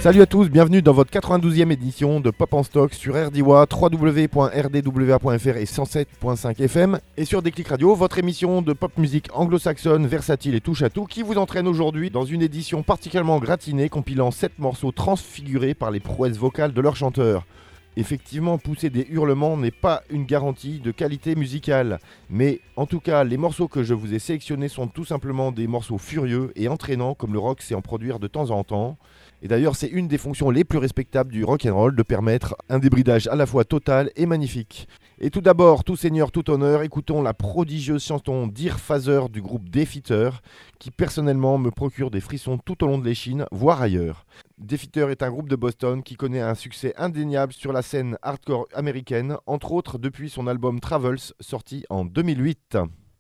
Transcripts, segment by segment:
Salut à tous, bienvenue dans votre 92e édition de Pop en Stock sur RDWA, www.rdwa.fr et 107.5 FM et sur Déclic Radio, votre émission de pop musique anglo-saxonne, versatile et touche à tout qui vous entraîne aujourd'hui dans une édition particulièrement gratinée compilant 7 morceaux transfigurés par les prouesses vocales de leurs chanteurs. Effectivement, pousser des hurlements n'est pas une garantie de qualité musicale, mais en tout cas, les morceaux que je vous ai sélectionnés sont tout simplement des morceaux furieux et entraînants comme le rock sait en produire de temps en temps. Et d'ailleurs, c'est une des fonctions les plus respectables du rock'n'roll de permettre un débridage à la fois total et magnifique. Et tout d'abord, tout seigneur, tout honneur, écoutons la prodigieuse chanson Dear Father du groupe Defeater, qui personnellement me procure des frissons tout au long de l'échine, voire ailleurs. Defeater est un groupe de Boston qui connaît un succès indéniable sur la scène hardcore américaine, entre autres depuis son album Travels, sorti en 2008.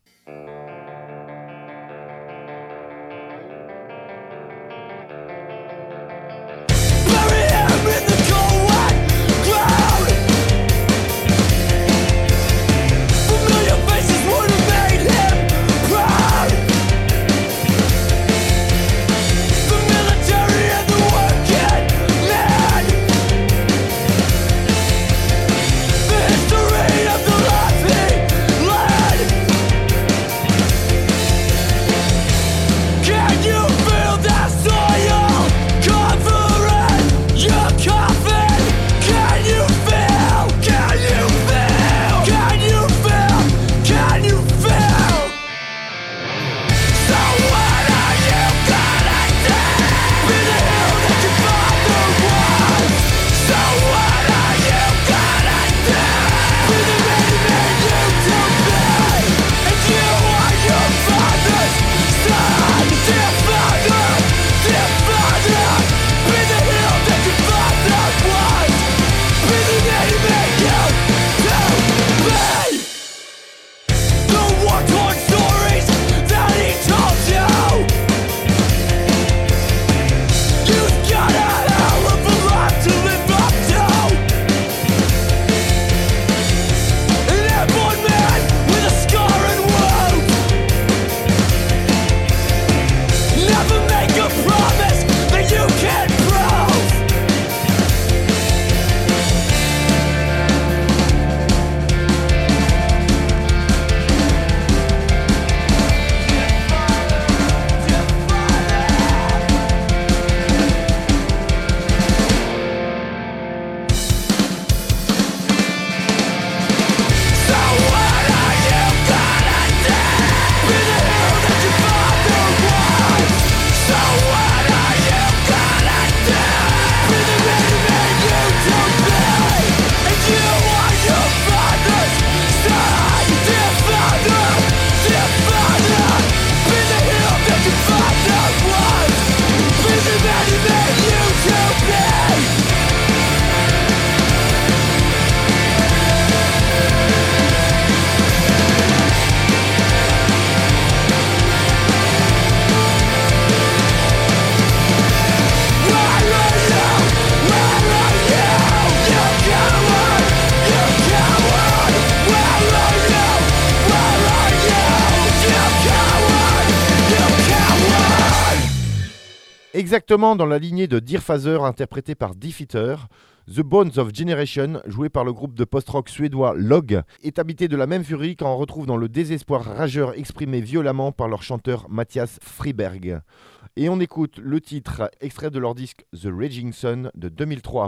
Exactement dans la lignée de Dear Father interprété par Defeater, The Bones of Generation, joué par le groupe de post-rock suédois Log, est habité de la même furie qu'on retrouve dans le désespoir rageur exprimé violemment par leur chanteur Mattias Friberg. Et on écoute le titre extrait de leur disque The Raging Sun de 2003.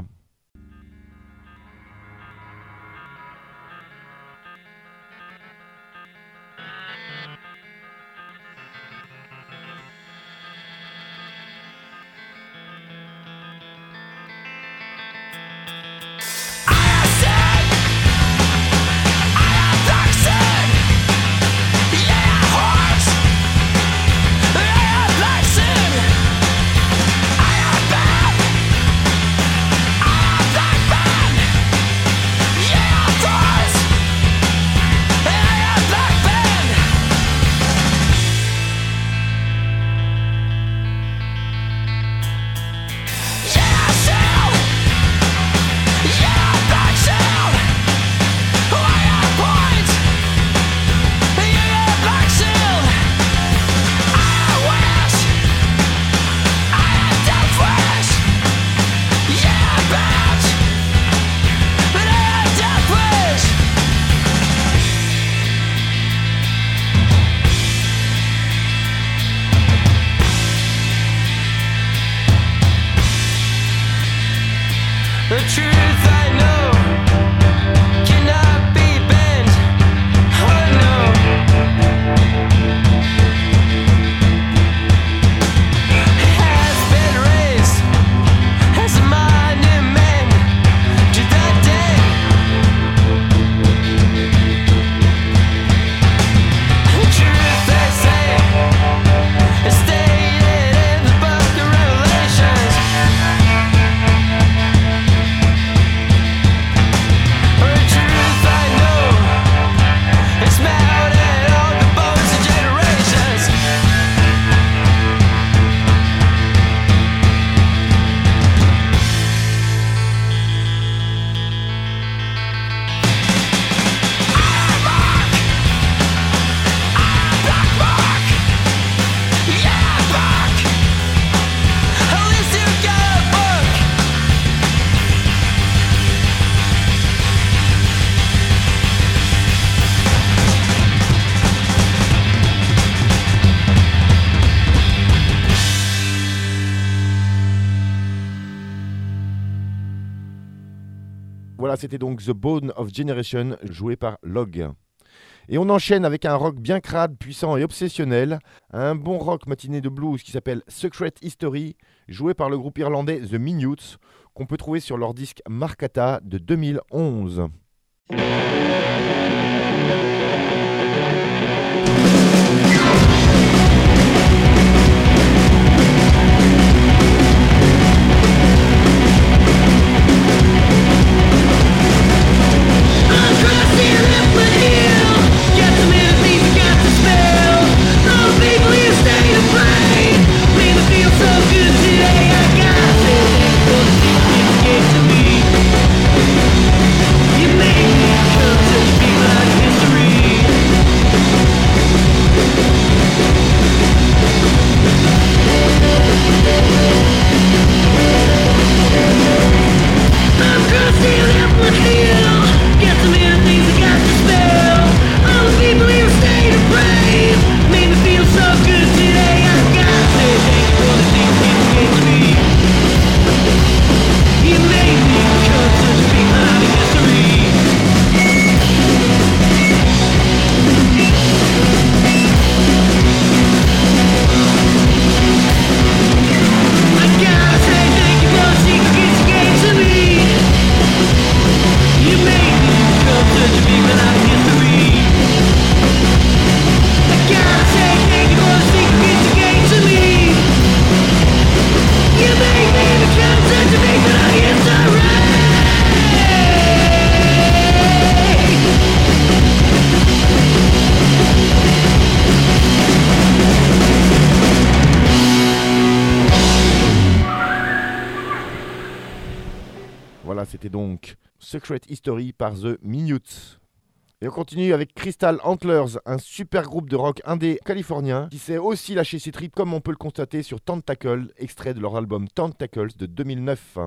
I Voilà, c'était donc The Bone of Generation, joué par Log. Et on enchaîne avec un rock bien crade, puissant et obsessionnel, un bon rock matiné de blues qui s'appelle Secret History, joué par le groupe irlandais The Minutes, qu'on peut trouver sur leur disque Markata de 2011. C'était donc Secret History par The Minutes. Et on continue avec Crystal Antlers, un super groupe de rock indé californien qui sait aussi lâcher ses tripes comme on peut le constater sur Tentacle, extrait de leur album Tentacles de 2009.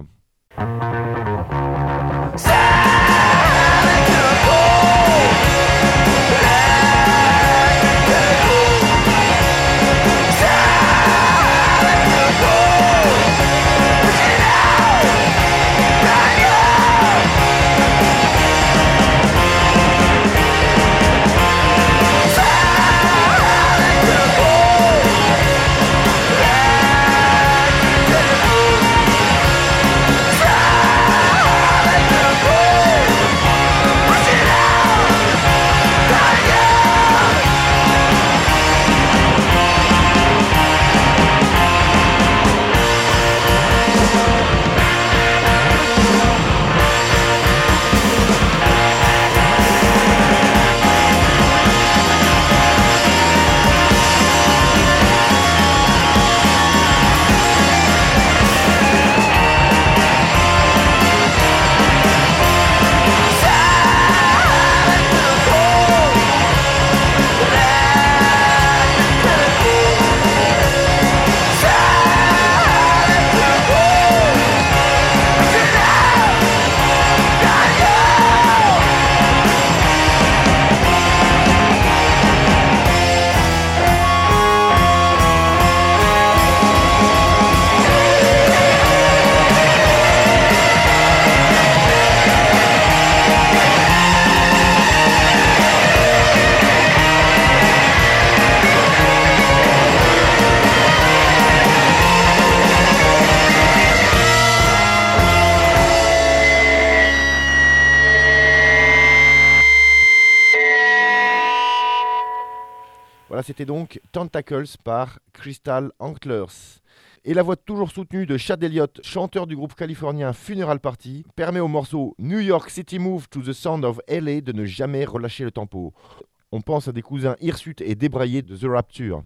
Voilà, c'était donc Tentacles par Crystal Antlers. Et la voix toujours soutenue de Chad Elliott, chanteur du groupe californien Funeral Party, permet au morceau New York City Move to the Sound of LA de ne jamais relâcher le tempo. On pense à des cousins hirsutes et débraillés de The Rapture.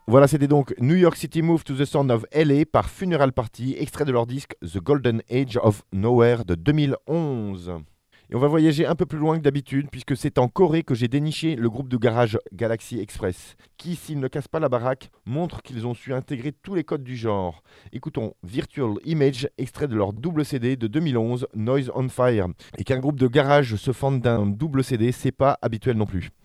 Voilà, c'était donc New York City Move to the Sound of LA par Funeral Party, extrait de leur disque The Golden Age of Nowhere de 2011. Et on va voyager un peu plus loin que d'habitude, puisque c'est en Corée que j'ai déniché le groupe de garage Galaxy Express, qui, s'ils ne cassent pas la baraque, montre qu'ils ont su intégrer tous les codes du genre. Écoutons Virtual Image, extrait de leur double CD de 2011, Noise on Fire. Et qu'un groupe de garage se fende d'un double CD, c'est pas habituel non plus.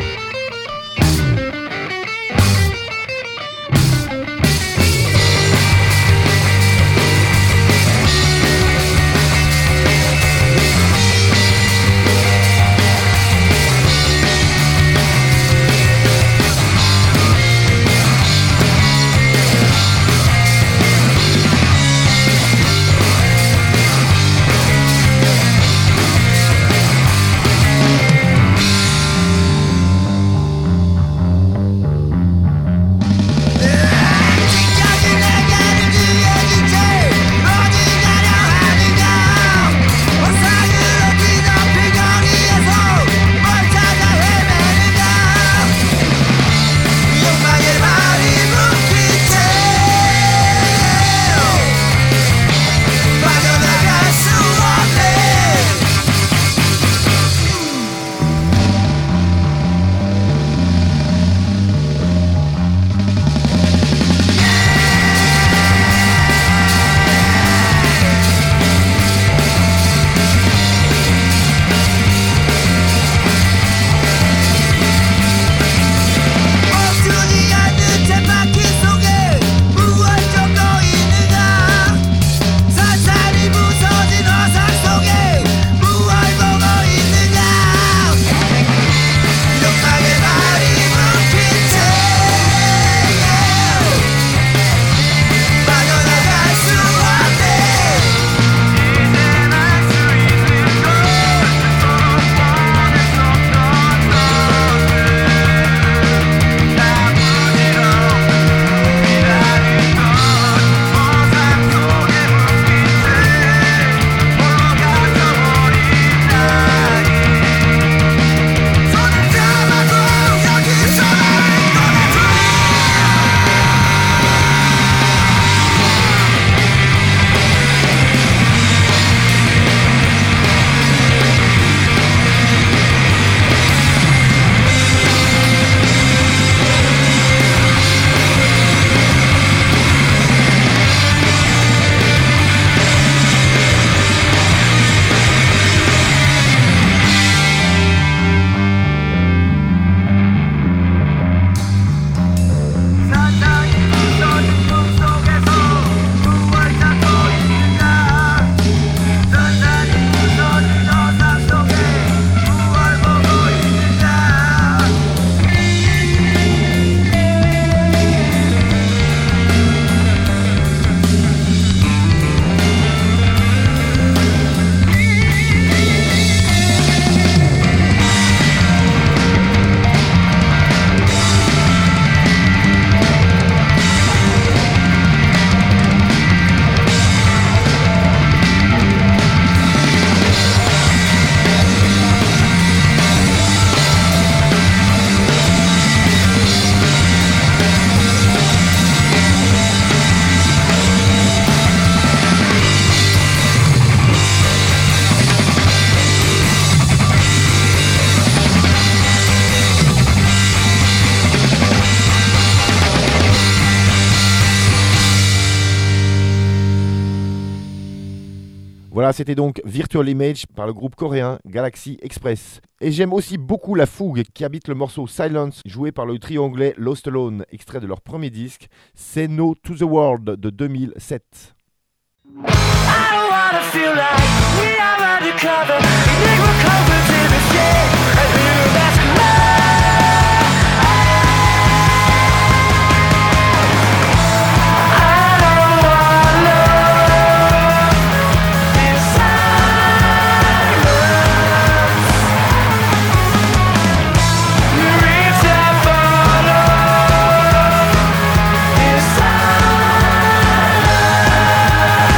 Voilà, c'était donc Virtual Image par le groupe coréen Galaxy Express. Et j'aime aussi beaucoup la fougue qui habite le morceau Silence, joué par le trio anglais Lost Alone, extrait de leur premier disque, Say No to the World de 2007.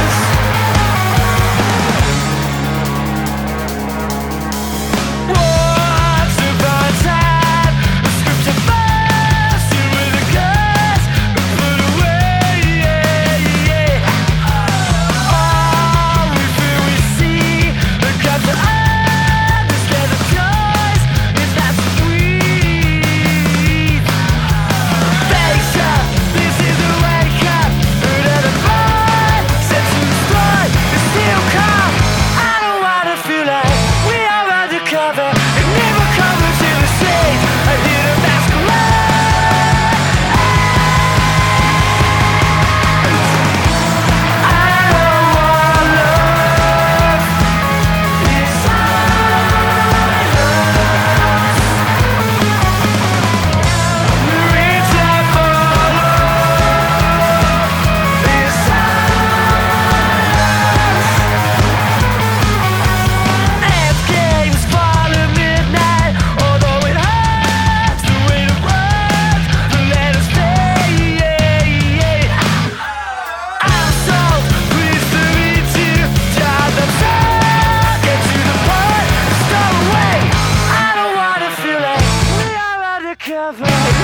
Whoa.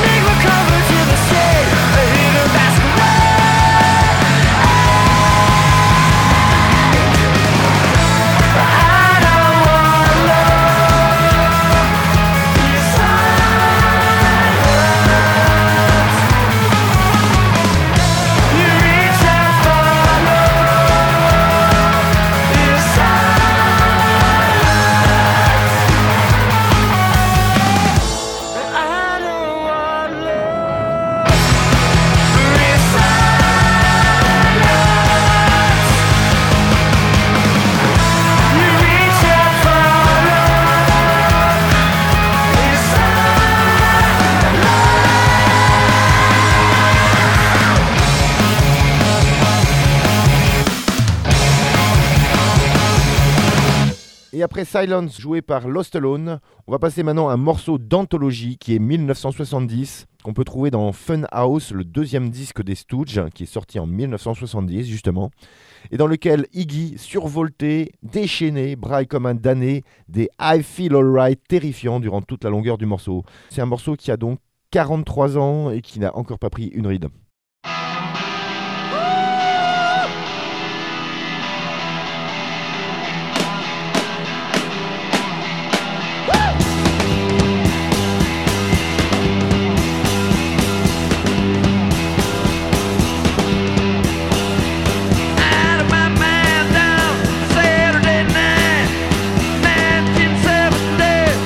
Et après Silence joué par Lost Alone, on va passer maintenant à un morceau d'anthologie qui est 1970, qu'on peut trouver dans Fun House, le deuxième disque des Stooges, qui est sorti en 1970 justement, et dans lequel Iggy, survolté, déchaîné, braille comme un damné, des I Feel Alright terrifiants durant toute la longueur du morceau. C'est un morceau qui a donc 43 ans et qui n'a encore pas pris une ride.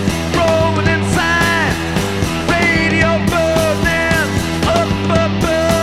Radio burning up above.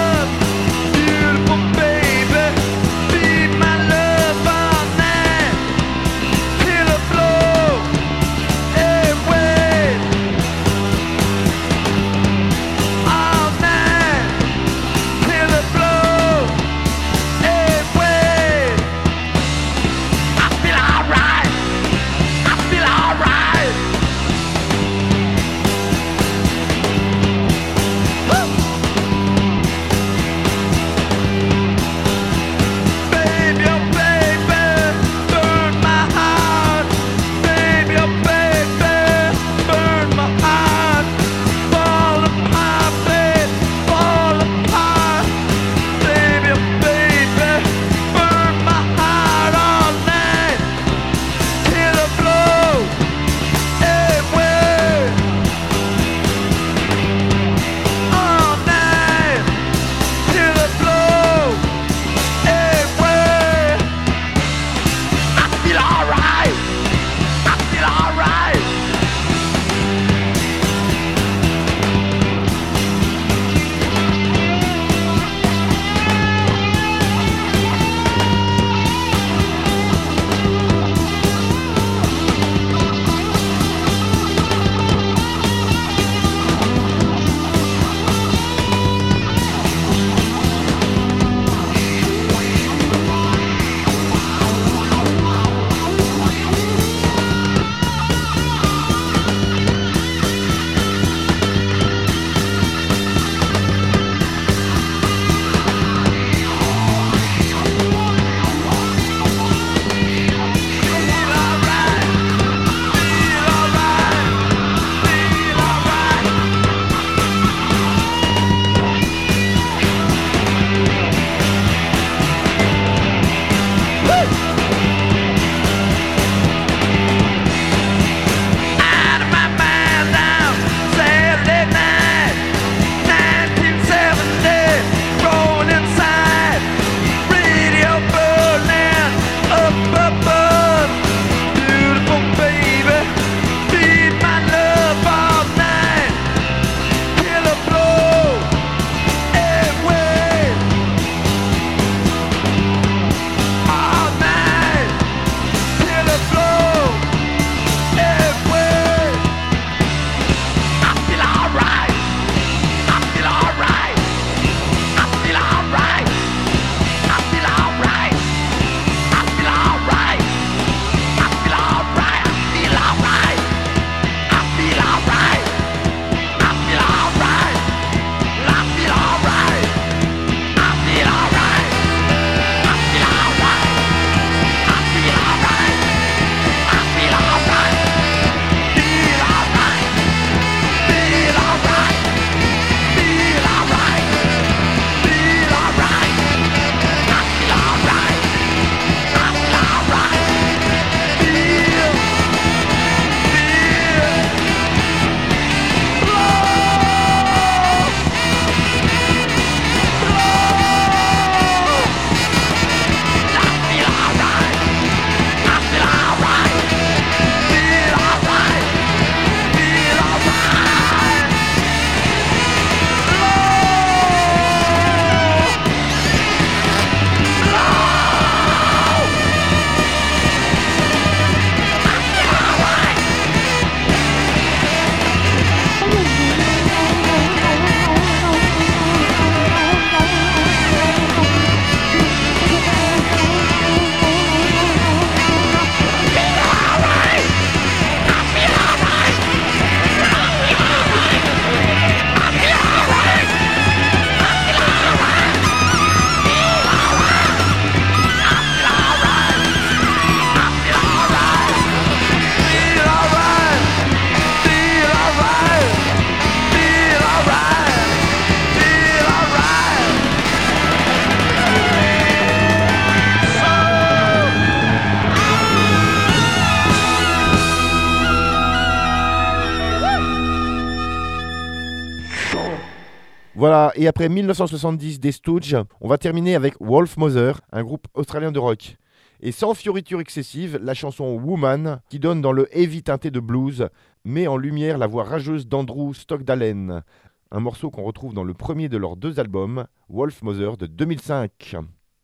Voilà, et après 1970 des Stooges, on va terminer avec Wolf Mother, un groupe australien de rock. Et sans fioriture excessive, la chanson Woman, qui donne dans le heavy teinté de blues, met en lumière la voix rageuse d'Andrew Stockdalen, un morceau qu'on retrouve dans le premier de leurs 2 albums, Wolf Mother de 2005.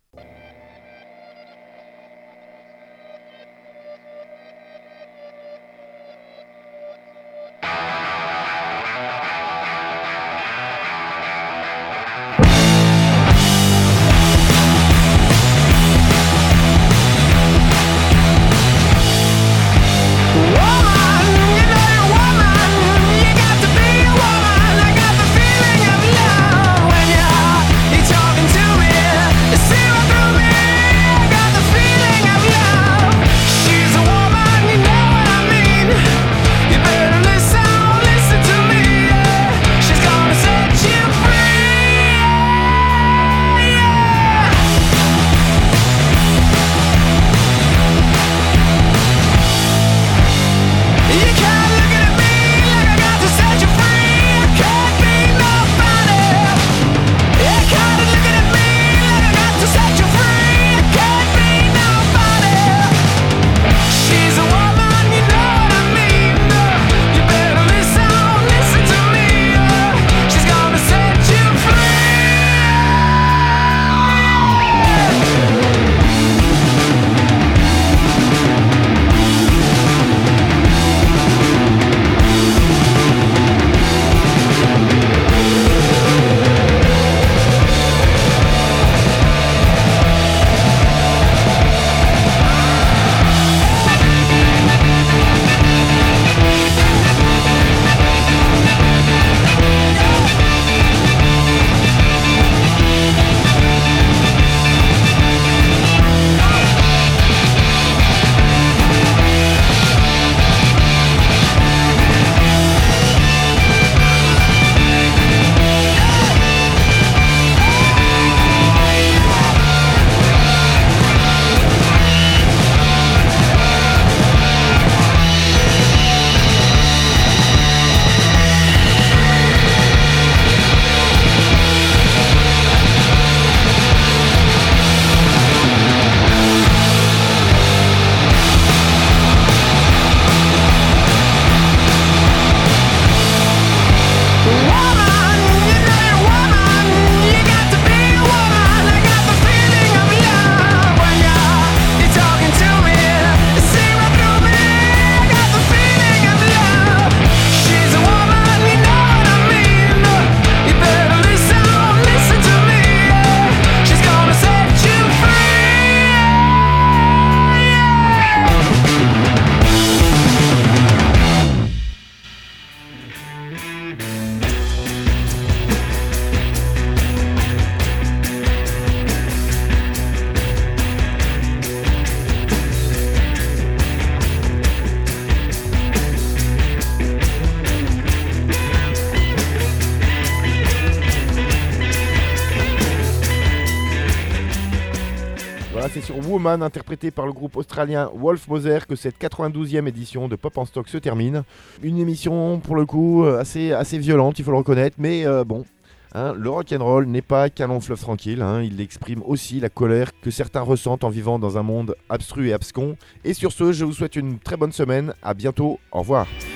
C'est sur Woman, interprété par le groupe australien Wolf Mother, que cette 92e édition de Pop en Stock se termine. Une émission, pour le coup, assez violente, il faut le reconnaître, mais bon... le rock'n'roll n'est pas qu'un long fleuve tranquille, il exprime aussi la colère que certains ressentent en vivant dans un monde abstru et abscon. Et sur ce, je vous souhaite une très bonne semaine, à bientôt, au revoir.